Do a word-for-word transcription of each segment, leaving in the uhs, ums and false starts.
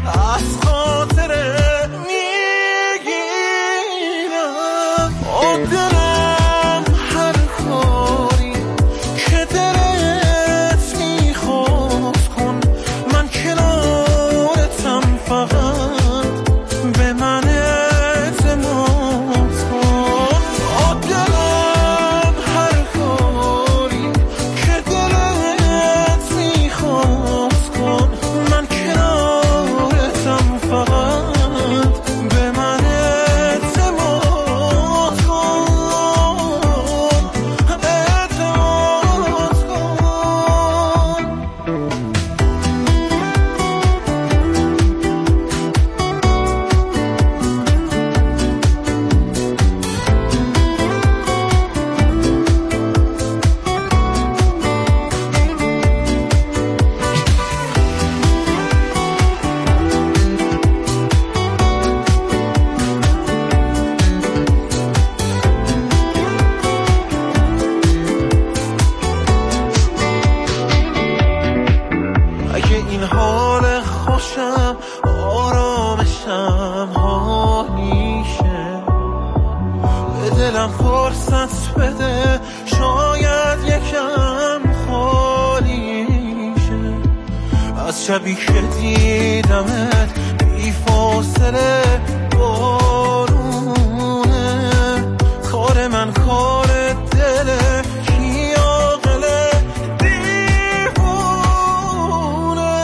از خاطره میگیرم. آ دلم هر کاری که دلت میخواد کن، من کنارتم، فقط به من اعتماد کن. آ دلم هر کاری که دلت میخواد کن، من کنارتم، فقط به من اعتماد کن، اعتماد اگه این حال خوشم آرامشم همیشه، به دلم فرصت بده، شاید یکم خالیشه. از شبی که دیدمت بی فاصله بارونه، کار من کار دله کی عاقله دیوونه.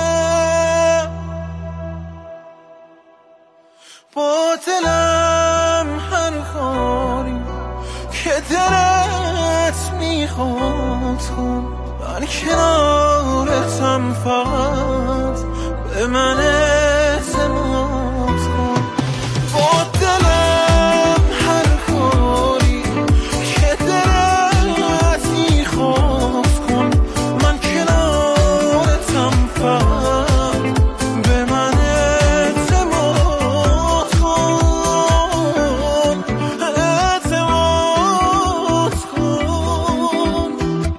با دلم هر کاری که دلت میخواد کن، من کنارتم، فقط به من اعتماد کن. با دلم هر کاری که دلت میخواد کن، من کنارتم، فقط به من اعتماد کن، اعتماد کن.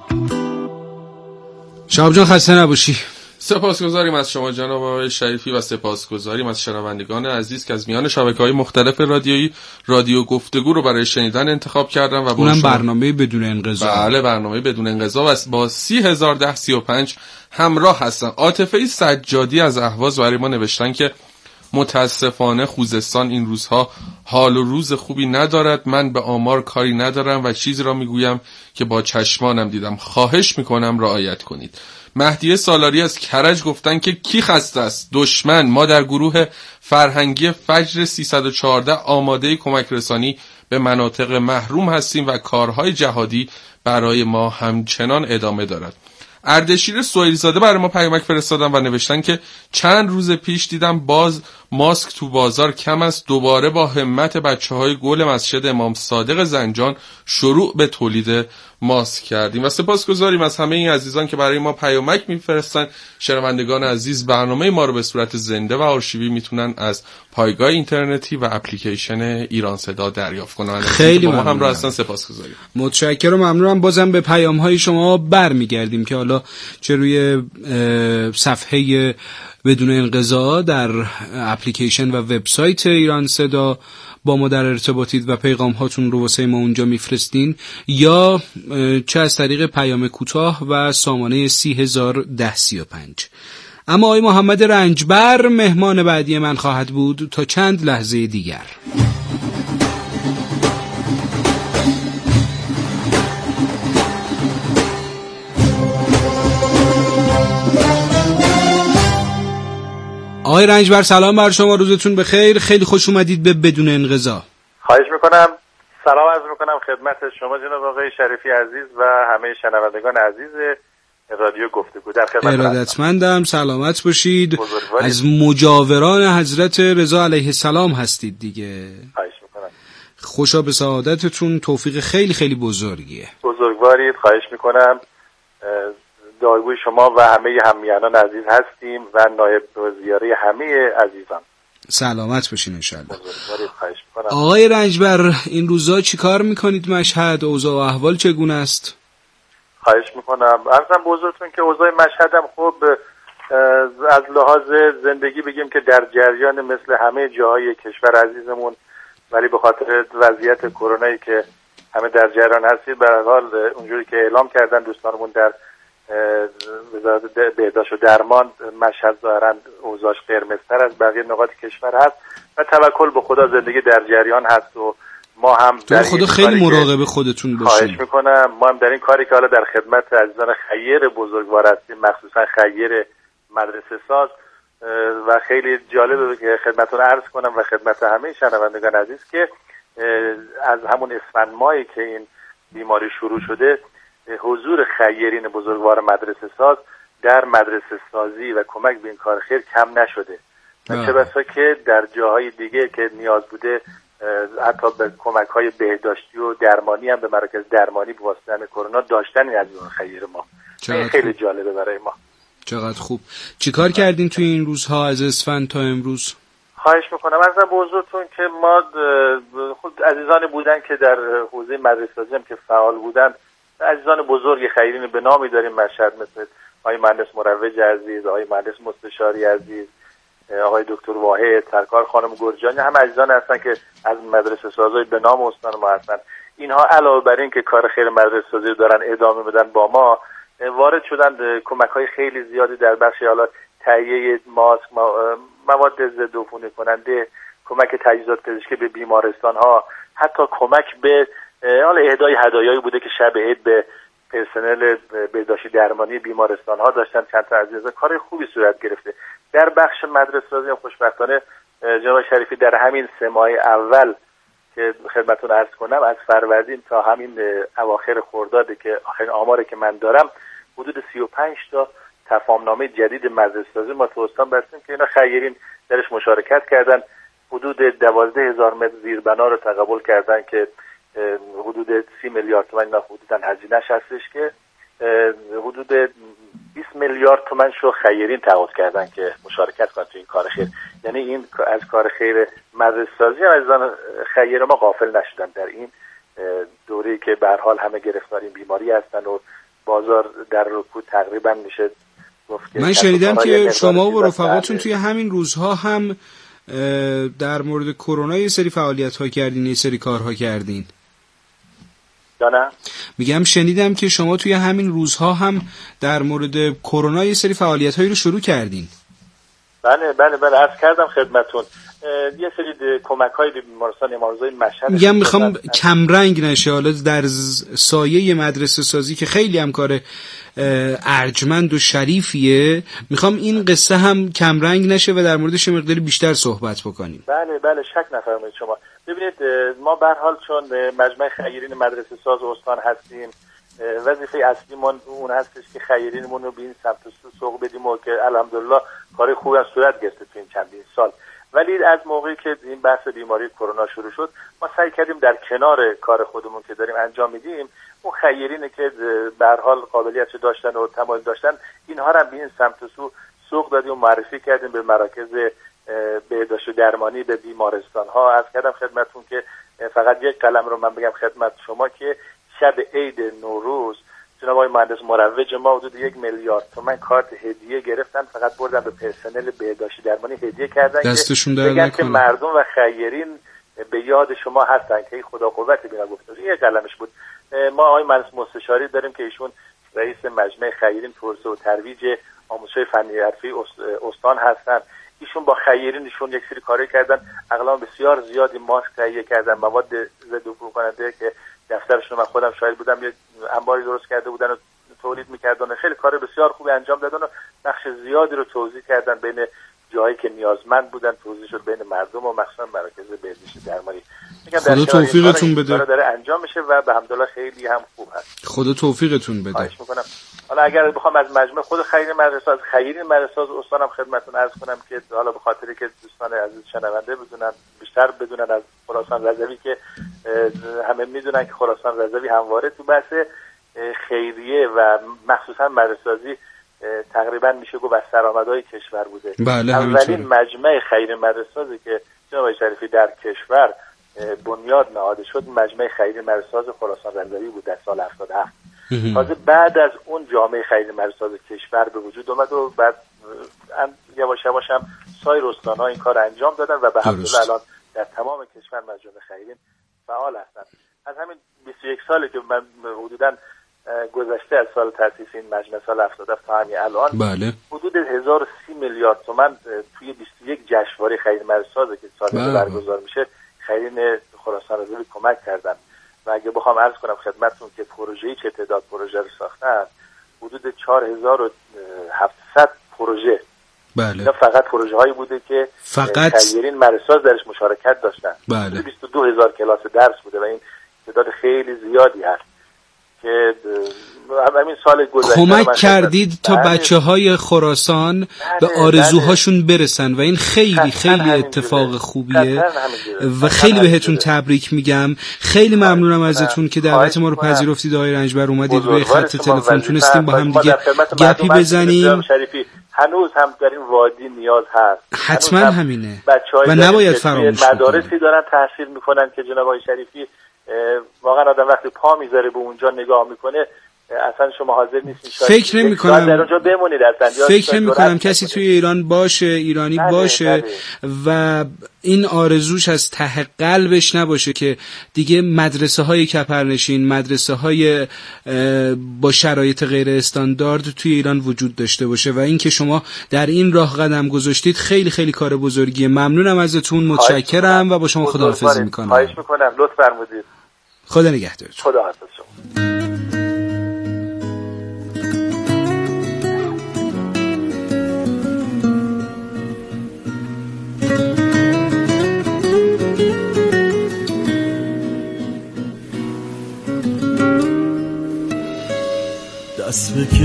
شهاب جان خسته نباشی. سپاسگزاریم از شما جناب آقای شریفی و سپاسگزاریم از شنوندگان عزیز که از میان شبکه‌های مختلف رادیویی رادیو گفتگو رو برای شنیدن انتخاب کردن و با اونم برنامه بدون انقضا. بله برنامه بدون انقضا و با سی هزار ده سی و پنج همراه هستن. عاطفه سجادی از اهواز برای ما نوشتن که متاسفانه خوزستان این روزها حال و روز خوبی ندارد. من به آمار کاری ندارم و چیزی را میگویم که با چشمانم دیدم. خواهش میکنم رعایت کنید. مهدیه سالاری از کرج گفتن که کی خسته است؟ دشمن. ما در گروه فرهنگی فجر سیصد و چهارده آماده کمک رسانی به مناطق محروم هستیم و کارهای جهادی برای ما همچنان ادامه دارد. اردشیر سهیل‌زاده برای ما پیامک فرستادن و نوشتن که چند روز پیش دیدم باز ماسک تو بازار کم است. دوباره با همت بچه‌های گل مسجد امام صادق زنجان شروع به تولید ماسک کردیم و سپاسگزاریم از همه این عزیزان که برای ما پیامک میفرستن. شنوندگان عزیز برنامه ما رو به صورت زنده و آرشیوی میتونن از پایگاه اینترنتی و اپلیکیشن ایران صدا دریافت کنن. خیلی ممنونم. ممنونم. هستن سپاسگزاریم. متشکرم و ممنونم. بازم به پیام‌های شما برمیگردیم که حالا چه روی صفحه بدون انقضا در اپلیکیشن و وبسایت ایران صدا با ما در ارتباطید و پیغام هاتون رو واسه ما اونجا میفرستین یا چه از طریق پیام کوتاه و سامانه سی هزار ده سی و پنج. اما آقای محمد رنجبر مهمان بعدی من خواهد بود تا چند لحظه دیگر. آقای رنجبر سلام بر شما، روزتون بخیر. خیلی خوش اومدید به بدون انقضا. خواهش میکنم. سلام عرض میکنم خدمت شما جناب آقای شریفی عزیز و همه شنوندگان عزیز رادیو گفتگو. در خدمت ارادتمندم. سلامت باشید. از مجاوران حضرت رضا علیه السلام هستید دیگه. خواهش میکنم. خوشا به سعادتتون. توفیق خیلی خیلی بزرگیه. بزرگوارید. خواهش میکنم. دعاگوی شما و همه همیهنان عزیز هستیم و نایب وزیاره همه عزیزان. سلامت باشین انشالله. خواهش میکنم. آقای رنجبر این روزا چی کار میکنید؟ مشهد اوضاع و احوال چگونه است؟ خواهش میکنم. عرضم بزرگتون که اوضاع مشهدم خب از لحاظ زندگی بگیم که در جریان مثل همه جاهای کشور عزیزمون، ولی به خاطر وضعیت کرونایی که همه در جریان هستید، به هر حال اونجوری که اعلام کردن دوستانمون در وزارت بهداشت و درمان، مشهد ظاهرا اوضاعش قرمزتر از بقیه نقاط کشور هست و توکل به خدا زندگی در جریان هست و ما هم در خدا خیلی مراقب خودتون باشین. خواهش میکنم. ما هم در این کاری که حالا در خدمت عزیزان خیر بزرگوار هستیم، مخصوصا خیر مدرسه ساز، و خیلی جالبه که خدمتتون عرض کنم و خدمت همه شنوندگان عزیز که از همون اسفند ماهی که این بیماری شروع شده، حضور خیرین بزرگوار مدرسه ساز در مدرسه سازی و کمک به این کار خیر کم نشده. چه بسا که در جاهای دیگه که نیاز بوده حتی به کمک های بهداشتی و درمانی هم به مراکز درمانی به واسطه همین کرونا داشتن این از اون خیر ما. این خیلی خوب. جالبه برای ما. چقدر خوب. چیکار کردین توی این روزها از اسفند تا امروز؟ خواهش میکنم از بزرگتون که ما خود عزیزان بودن که در حوزه مدرسه سازی هم که فعال بودن، عزیزان بزرگ خیرین به نامی داریم مشهد، مثل آقای مهندس مروج عزیز، آقای مهندس مستشاری عزیز، آقای دکتر واحد، سرکار خانم گرجانی، هم عزیزان هستن که از مدرسه سازی به نام استان ما هستن. اینها علاوه بر این که کار خیر مدرسه سازی رو دارن ادامه بدن، با ما وارد شدن کمک‌های خیلی زیادی در بخش حالا تهیه ماسک، مواد ضد عفونی کننده، کمک تجهیزات پزشکی به بیمارستان‌ها، حتی کمک به حالا اهدای هدایایی بوده که شب عید به پرسنل بهداشتی درمانی بیمارستان‌ها داشتن. چند تا عزیز کار خوبی صورت گرفته. در بخش مدرسه سازی خوشبختانه جناب شریفی در همین سه ماه اول که خدمتتون عرض کنم، از فروردین تا همین اواخر خرداد که آخرین آماری که من دارم، حدود سی و پنج تا تفاهمنامه جدید مدرسه سازی ما تو استان بستیم که اینا خیرین درش مشارکت کردن. حدود دوازده هزار متر زیربنا رو تقبل کردن که حدود سی میلیارد تومان اینا حدوداً هزینه‌اش هستش که حدود بیست میلیارد تومان شو خیرین تعهد کردن که مشارکت کنن تو این کار خیر. یعنی این از کار خیر مدرسه سازی هم عزیزان خیر ما غافل نشدن در این دوره‌ای که به هر حال همه گرفتار این بیماری هستن و بازار در رکود تقریبا میشه گفت. من شنیدم که شما و رفقاتون توی همین روزها هم در مورد کرونا یه سری فعالیت‌ها کردین، یه سری کارها کردین. یا نه؟ میگم شنیدم که شما توی همین روزها هم در مورد کرونا یه سری فعالیت‌هایی رو شروع کردین. بله بله بله عرض کردم خدمتتون یه سری کمک‌های به بیمارستان امارزای مشهد. میگم میخوام کم رنگ نشه، حالا در سایه مدرسه سازی که خیلی هم کار ارجمند و شریفیه، میخوام این قصه هم کم رنگ نشه و در موردش مقداری بیشتر صحبت بکنیم. بله بله شک نفرمایید شما. ببینید ما به هر حال چون مجمع خیرین مدرسه ساز استان هستیم، وظیفه اصلیمون اون هستش که خیرینمون رو به این سمت سوق بدیم و که الحمدلله کار خوبی صورت گرفته تو این چندین سال. ولی از موقعی که این بحث بیماری کرونا شروع شد، ما سعی کردیم در کنار کار خودمون که داریم انجام میدیم، اون خیرینه که به هر حال قابلیت داشتن و تمایل داشتن، اینها رو به این سمت سو سوق دادیم و معرفی کردیم به مراکز بهداشت و درمانی، به بیمارستان ها. از کردم خدمتتون که فقط یک کلم رو من بگم خدمت شما که شب عید نوروز جناب آقای مهندس مروج ما حدود یک میلیارد تومان کارت هدیه گرفتن، فقط بردن به پرسنل بهداشتی درمانی هدیه کردن دستشون که بگن که مردم و خیرین به یاد شما هستن که خدا قوت بینا گفته. این یک کلمش بود. ما آقای مهندس مستشاری داریم که ایشون رئیس مجمع خیرین توسعه و ترویج آموزش فنی حرفی استان هستن. ایشون با خیرینشون یک سری کاری کردن، اقلام بسیار زیادی ماسک تهیه کردن، مواد ضد عفونی کننده که دفترشون من خودم شاهد بودم یک انباری درست کرده بودن و تولید می‌کردن. خیلی کار بسیار خوبی انجام دادن و بخش زیادی رو توزیع کردن بین جایی که نیازمند بودن، توزیع شد بین مردم و مخصوصا مراکز بهداشتی درمانی. میگم خدا توفیقتون بده. داره انجام میشه و به الحمدلله خیلی هم خوب هست. خدا توفیقتون بده. خواهش میکنم. حالا اگر بخوام از مجموع خود خیرین مدرسه از خیرین مدرسه از استانم خدمتتون عرض کنم که حالا به خاطری که دوستان عزیز شنونده بدونن، بیشتر بدونن از خراسان رضوی که همه میدونن که خراسان رضوی همواره تو بحث خیریه و مخصوصا مدرسه سازی تقریبا میشه گفت از سرآمدهای کشور بوده. بله اولین مجمع خیرین مدرسه سازی که جناب شریفی در کشور بنیاد نهاده شد، مجمع خیرین مدرسه ساز خراسان رضوی بود در سال هفتاد و هفت. تازه بعد از اون جامعه خیرین مدرسه ساز کشور به وجود اومد و بعد یواش یواش هم سایر استان‌ها این کار انجام دادن و به همدلله الان در تمام کشور مجمع خیرین فعال هستن. از همین بیست و یک سالی که من حدوداً گذشته از سال تأسیس این مجمع سال هفتاد تا همین الان بله. حدود هزار و سی میلیارد تومان توی بیست و یک جشنواره خیرین مرسازه که سال برگزار میشه خیرین خراسان رضوی کمک کردن. و اگه بخوام عرض کنم خدمتتون که پروژه‌ای چه تعداد پروژه رو ساختن، حدود چهار هزار و هفتصد پروژه. بله. اینا فقط پروژه هایی بوده که فقط خیرین مرساز درش مشارکت داشتن. بله. بیست و دو هزار کلاس درس بوده و این تعداد خیلی زیادی هست که همین سال گذشته کمک کردید تا بچه های خراسان بله. به آرزوهاشون برسن و این خیلی خیلی اتفاق خوبیه و خیلی بهتون تبریک میگم. خیلی ممنونم ازتون که دعوت ما رو پذیرفتید آقای رنجبر، اومدید روی خط تلفن تونستیم با هم دیگه گپی بزنیم. هنوز هم در این وادی نیاز هست، حتما هم همینه و نباید فراموش کنیم. مدارسی دارن تحصیل میکنن که جناب آقای شریفی واقعا آدم وقتی پا میذاره به اونجا نگاه میکنه اصلا شما حاضر نیستین فکر نمی کنم در اونجا بمونید اصلا. فکر نمی کنم کسی توی ایران باشه ایرانی بله، باشه بله. و این آرزوش از ته قلبش نباشه که دیگه مدرسه های کپرنشین، مدرسه های با شرایط غیر استاندارد توی ایران وجود داشته باشه و این که شما در این راه قدم گذاشتید خیلی خیلی کار بزرگیه. ممنونم ازتون، متشکرم و با شما خداحافظی میکنم. خواهش میکنم، لطف فرمودید. خدا نگهدار. خدا حافظ شما. دست بکش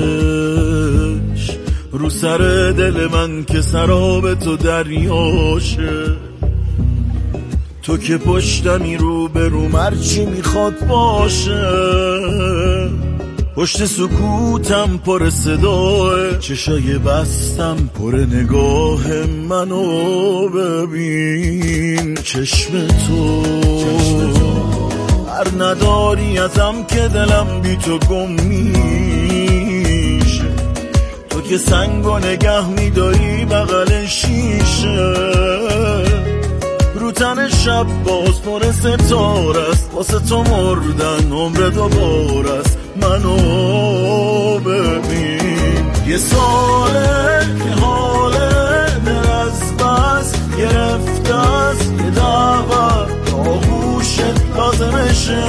رو سر دل من که سراب تو دریاشه، تو که پشتمی رو به رو مرچی میخواد باشه، پشت سکوتم پر صداه، چشای بستم پر نگاه منو ببین. چشم تو هر نداری ازم که دلم بی تو گم میشه، تو که سنگو نگه میداری بغل شیشه، رو تن شب باز پر ستاره است، واسه تو مردن عمر دوباره است، منو ببین. یه ساله که حاله دل از بس گرفته است، یه دعوت آغوشت لازمشه،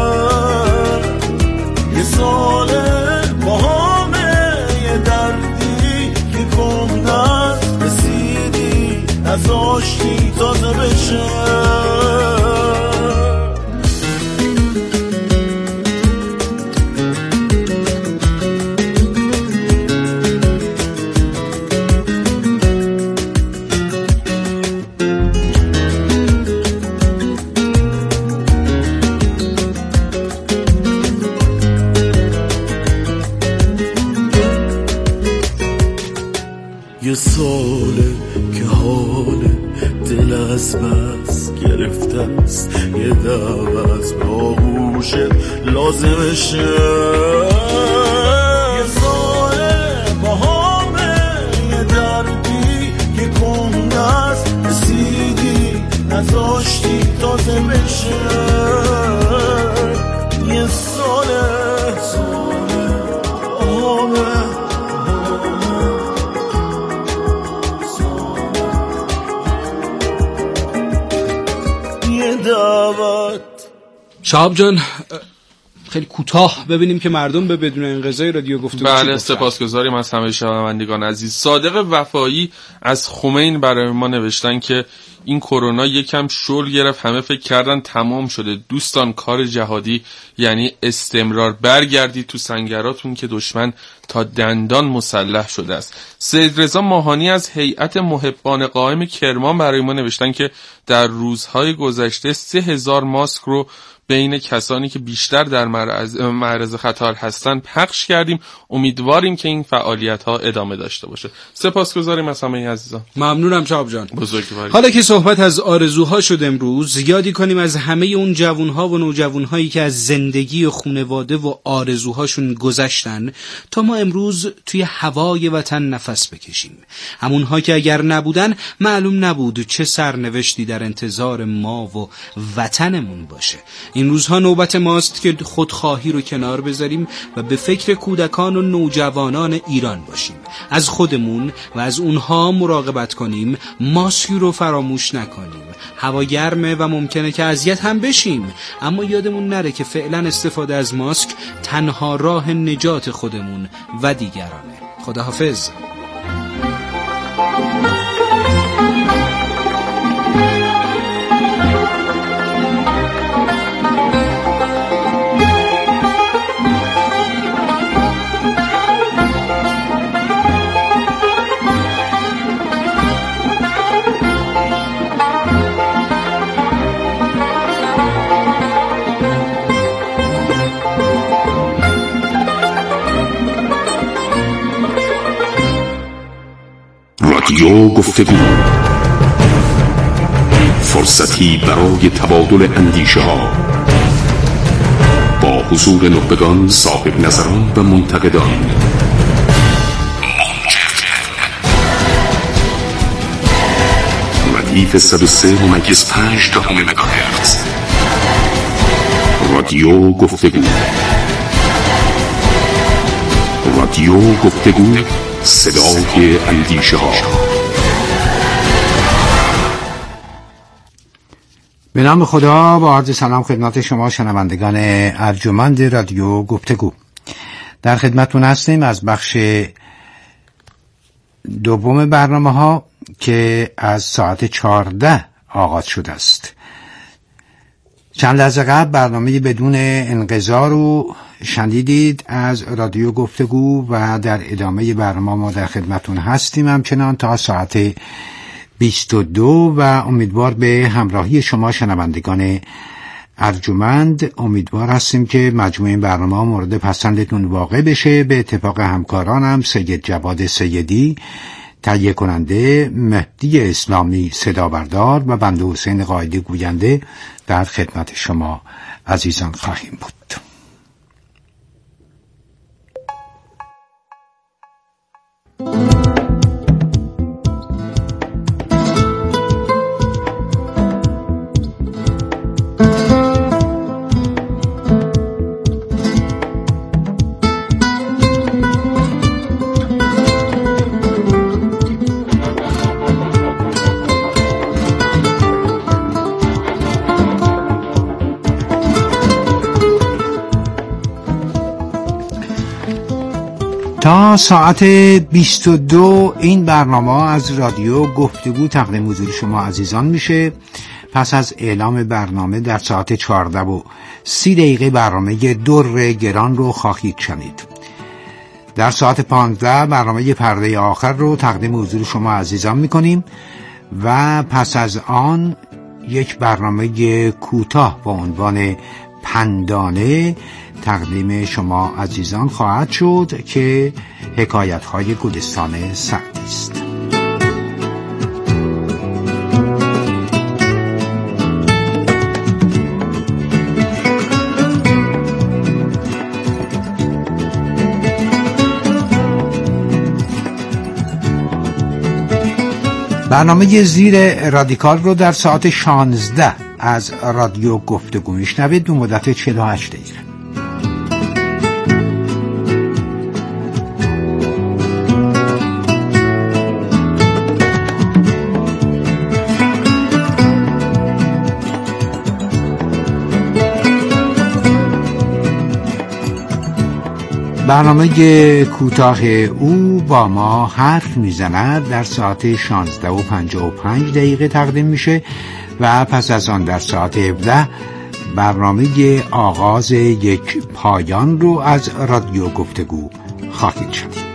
یه ساله با همه یه دردی که کم دست رسیدی نزاشتی تازه بشه. یه ساله که حال دل از بس گرفته است، یه دعوت از به آغوشت لازمشه، یه ساله با همه یه دردی که کم است رسیدی نزاشتی تازه بشه، یه ساله همه دعوت. شهاب جان خیلی کوتاه ببینیم که مردم به بدون انقضای رادیو گفتگو. بله سپاسگزاریم از همه شنوندگان عزیز. صادق وفایی از خمین برای ما نوشتن که این کرونا یکم شل گرفت، همه فکر کردن تمام شده. دوستان کار جهادی یعنی استمرار، برگردید تو سنگراتون که دشمن تا دندان مسلح شده است. سید رضا ماهانی از هیئت محبان قائم کرمان برای ما نوشتن که در روزهای گذشته سه هزار ماسک رو به بین کسانی که بیشتر در معرض معرض خطر هستن پخش کردیم. امیدواریم که این فعالیت ها ادامه داشته باشه. سپاسگزاریم از همه عزیزان. ممنونم شهاب جان. بزرگواری. حالا که صحبت از آرزوها شد، امروز یادی کنیم از همه اون جوانها و نوجوانهایی که از زندگی و خانواده و آرزوهاشون گذشتن تا ما امروز توی هوای وطن نفس بکشیم. همونها که اگر نبودن معلوم نبود چه سرنوشتی در انتظار ما و وطنمون باشه. این روزها نوبت ماست که خودخواهی رو کنار بذاریم و به فکر کودکان و نوجوانان ایران باشیم. از خودمون و از اونها مراقبت کنیم، ماسک رو فراموش نکنیم. هوا گرمه و ممکنه که اذیت هم بشیم، اما یادمون نره که فعلا استفاده از ماسک تنها راه نجات خودمون و دیگرانه. خداحافظ. رادیو گفتگو، فرصتی برای تبادل اندیشه ها با حضور نخبگان، صاحب نظران و منتقدان. ردیف صد و سه ممیز پنج دهم مگاهرتز. رادیو گفتگو. رادیو گفتگو، صدای اندیشه ها. به نام خدا، با عرض سلام خدمت شما شنوندگان ارجمند رادیو گفتگو. در خدمتتون هستیم از بخش دوم برنامه ها که از ساعت چهارده آغاز شده است. چند لحظه قبل برنامه بدون انقضا رو شنیدید از رادیو گفتگو و در ادامه برنامه ما در خدمتون هستیم همچنان تا ساعت بیست و دو و امیدوار به همراهی شما شنوندگان ارجمند. امیدوار هستیم که مجموع این برنامه مورد پسندتون واقع بشه. به اتفاق همکارانم سید جواد سیدی تهیه کننده، مهدی اسلامی صدا بردار و بنده حسین قائدی گوینده در خدمت شما عزیزان خواهیم بود. تا ساعت بیست و دو این برنامه از رادیو گفتگو تقدیم حضور شما عزیزان میشه. پس از اعلام برنامه در ساعت چهارده و سی دقیقه برنامه در گران رو خواهید شنید. در ساعت پانزده برنامه پرده آخر رو تقدیم حضور شما عزیزان میکنیم و پس از آن یک برنامه کوتاه با عنوان پندانه تقدیم شما عزیزان خواهد شد که حکایت‌های گلستان سعدی است. برنامه زیر رادیکال رو در ساعت شانزده از رادیو گفتگو میشنوید به مدت چهل و هشت دقیقه. برنامه کوتاه او با ما حرف میزند در ساعت شانزده و پنجاه و پنج دقیقه تقدیم میشه و پس از آن در ساعت هفده برنامه آغاز یک پایان رو از رادیو گفتگو خواهید شنید.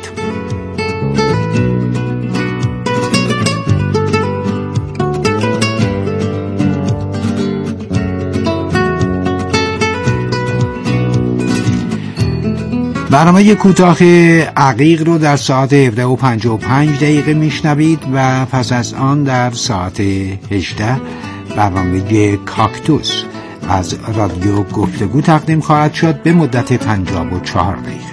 برنامه کوتاه عقیق رو در ساعت هفده و پنجاه و پنج دقیقه میشنوید و پس از آن در ساعت هجده برنامه کاکتوس از رادیو گفتگو تقدیم خواهد شد به مدت پنجاه و چهار دقیقه.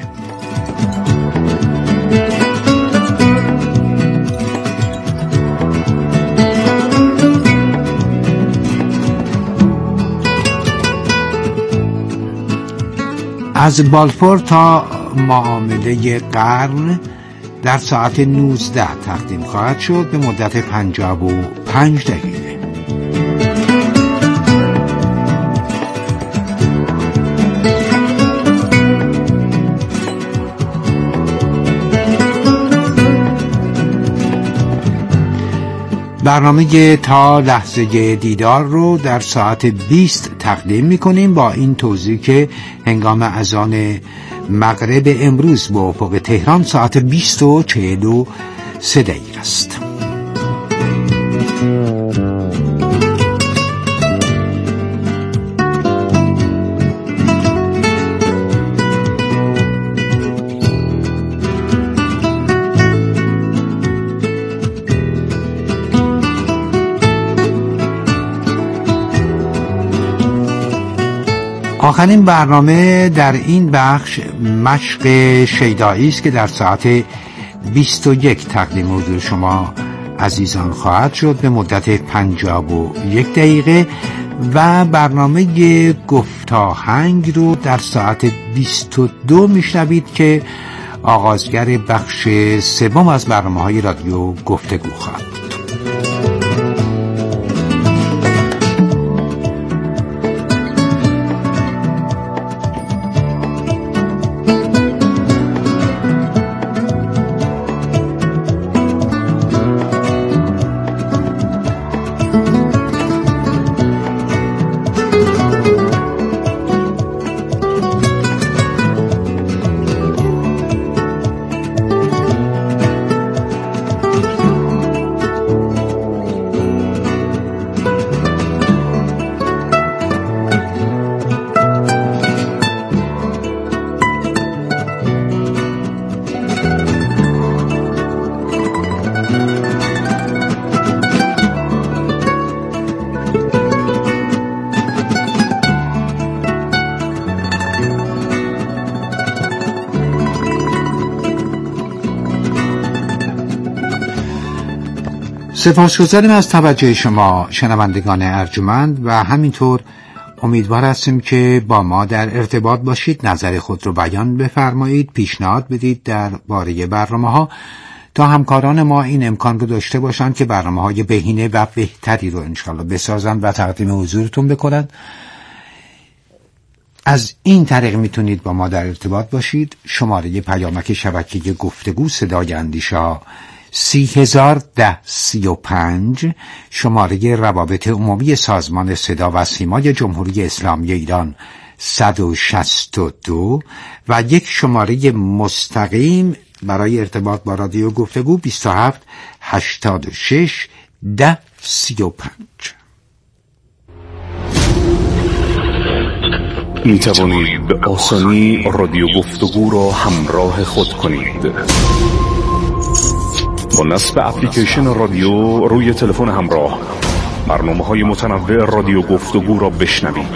از بالفور تا معامله قرن در ساعت نوزده تقدیم خواهد شد به مدت پنجاه و پنج دقیقه. برنامه تا لحظه دیدار رو در ساعت بیست تقدیم می‌کنیم با این توضیح که هنگام اذان مغرب امروز به افق تهران ساعت بیست و چهل و سه دقیقه است. آخرین برنامه در این بخش مشق شیدایی است که در ساعت بیست و یک تقدیم حضور شما عزیزان خواهد شد به مدت پنجاه و یک دقیقه و برنامه گفتاهنگ رو در ساعت بیست و دو میشنوید که آغازگر بخش سوم از برنامه‌های رادیو گفتگو خواهد بود. سپاسگزاریم از توجه شما شنوندگان ارجمند و همینطور امیدوار هستیم که با ما در ارتباط باشید، نظر خود رو بیان بفرمایید، پیشنهاد بدید درباره برنامه‌ها تا همکاران ما این امکان رو داشته باشند که برنامه‌های بهینه و بهتری رو انشالله بسازند و تقدیم حضورتون بکنند. از این طریق میتونید با ما در ارتباط باشید. شماره پیامک شبکه گفتگو صدای اندیشه سی هزار ده سی و پنج، شماره روابط عمومی سازمان صدا و سیمای جمهوری اسلامی ایران صد و شصت و دو و یک شماره مستقیم برای ارتباط با رادیو گفتگو بیست و هفت هشتاد و شش ده سی و پنج. می توانید به آسانی رادیو گفتگو را همراه خود کنید. با نصب اپلیکیشن رادیو روی تلفن همراه برنامه‌های متنوع رادیو گفتگو را بشنوید.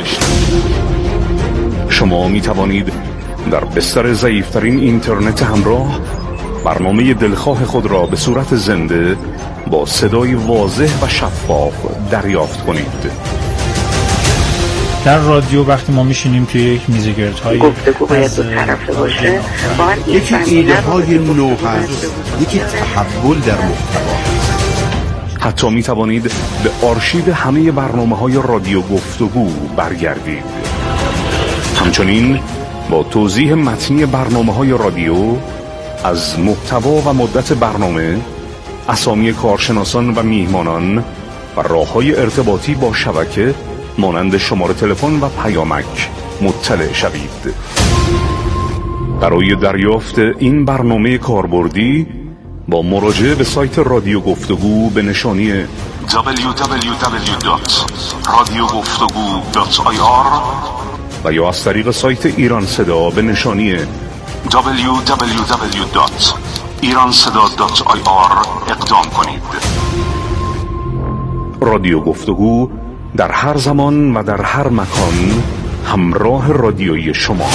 شما می توانید در بستر ضعیف‌ترین اینترنت همراه برنامه دلخواه خود را به صورت زنده با صدای واضح و شفاف دریافت کنید. در رادیو وقتی ما میشینیم توی یک میزگردهای گفتگو باید دو طرفه باشه، یکی ایده های نو هست، یکی تحول در محتوا. حتی می توانید به آرشیو همه برنامه‌های رادیو گفتگو برگردید. همچنین با توضیح متنی برنامه‌های رادیو از محتوا و مدت برنامه، اسامی کارشناسان و میهمانان و راه‌های ارتباطی با شبکه مانند شماره تلفن و پیامک مطلع شوید. برای دریافت این برنامه کاربردی با مراجعه به سایت رادیو گفتگو به نشانی دبلیو دبلیو دبلیو دات رادیو گفتگو دات آی آر و یا از طریق سایت ایران صدا به نشانی دبلیو دبلیو دبلیو دات ایران صدا دات آی آر اقدام کنید. رادیو گفتگو در هر زمان و در هر مکان همراه رادیوی شما.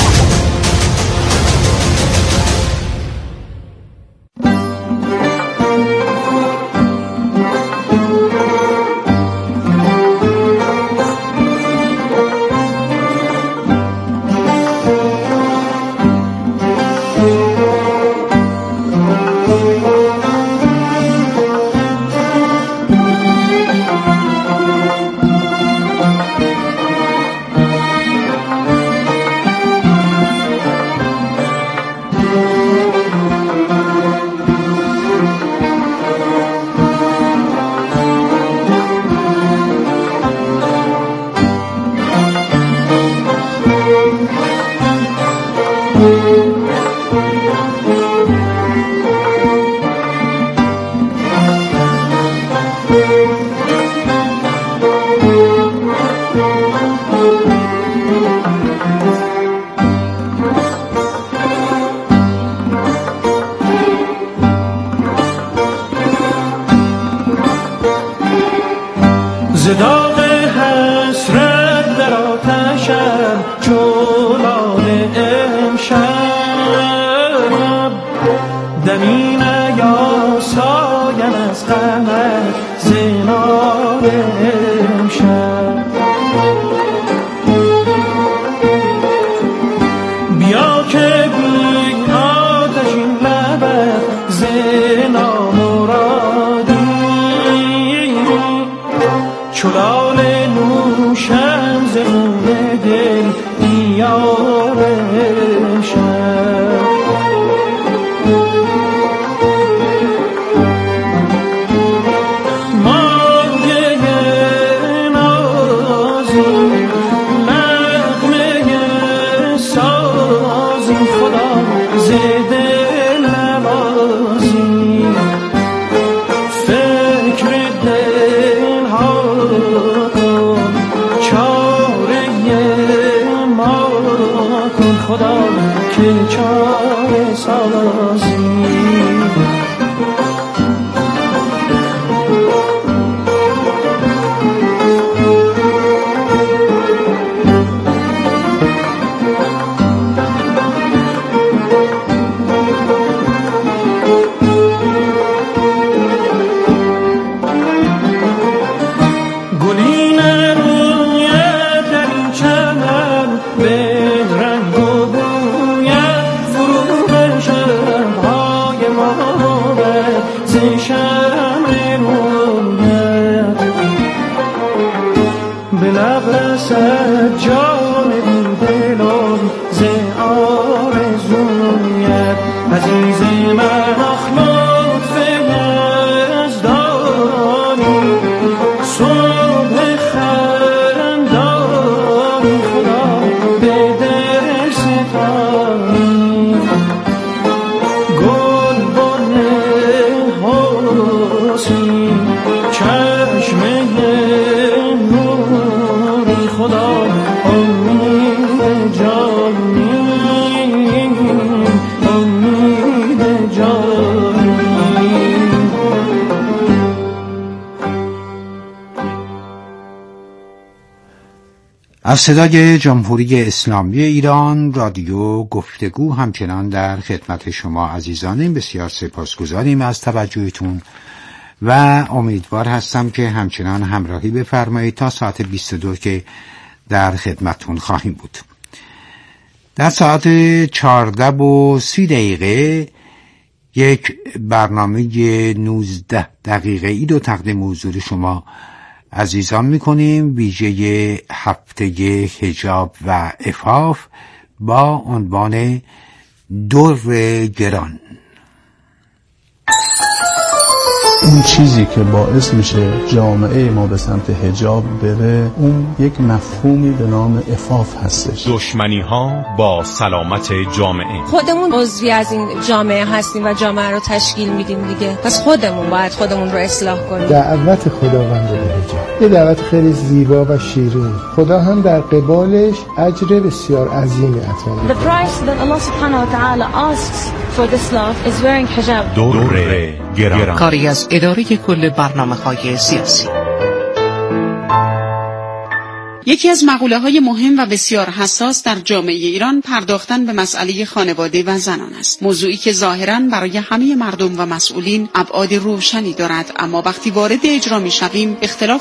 زداغ حسرت در آتشم جولان امشب دمی نیاسایم از غمت زنار امشب بیا که بی آتشین لبت زنا مرادی چلال نوشم زمون دل دیار شب مایه نازی نغمه سازی خدا زده نوازی فکر دل ها خدا که چاره سازی گلین روی در این چمن به رنگ و شمع رویت به لب رسد جام بی دلم ز آرزویت عزیز من آخ لطف یزدانی صبح خندانی خدا به دل ستانی گل چشمه نوری خدا امید جانی امید جانی. از صدای جمهوری اسلامی ایران رادیو گفتگو همچنان در خدمت شما عزیزان. بسیار سپاسگزاریم از توجهتون و امیدوار هستم که همچنان همراهی بفرمایید تا ساعت بیست و دو که در خدمتون خواهیم بود. در ساعت چهارده و سی دقیقه یک برنامه نوزده دقیقه ای رو تقدیم حضور شما عزیزان میکنیم، ویژه هفته حجاب و عفاف با عنوان در گران. اون چیزی که باعث میشه جامعه ما به سمت حجاب بره، اون یک مفهومی به نام عفاف هستش. دشمنی ها با سلامت جامعه. خودمون عضوی از این جامعه هستیم و جامعه رو تشکیل میدیم دیگه، پس خودمون باید خودمون رو اصلاح کنیم. دعوت خداوند به حجاب یه دعوت خیلی زیبا و شیرین، خدا هم در قبالش اجر بسیار عظیمی عطا میکنه. The price that Allah subhanahu wa ta'ala asks for this love is wearing hijab. دوره گران. کاری از اداره کل برنامه‌های سیاسی. یکی از مقوله‌های مهم و بسیار حساس در جامعه ایران پرداختن به مسئله خانواده و زنان است. موضوعی که ظاهراً برای همه مردم و مسئولین ابعاد روشنی دارد، اما وقتی وارد اجرا می‌شویم اختلاف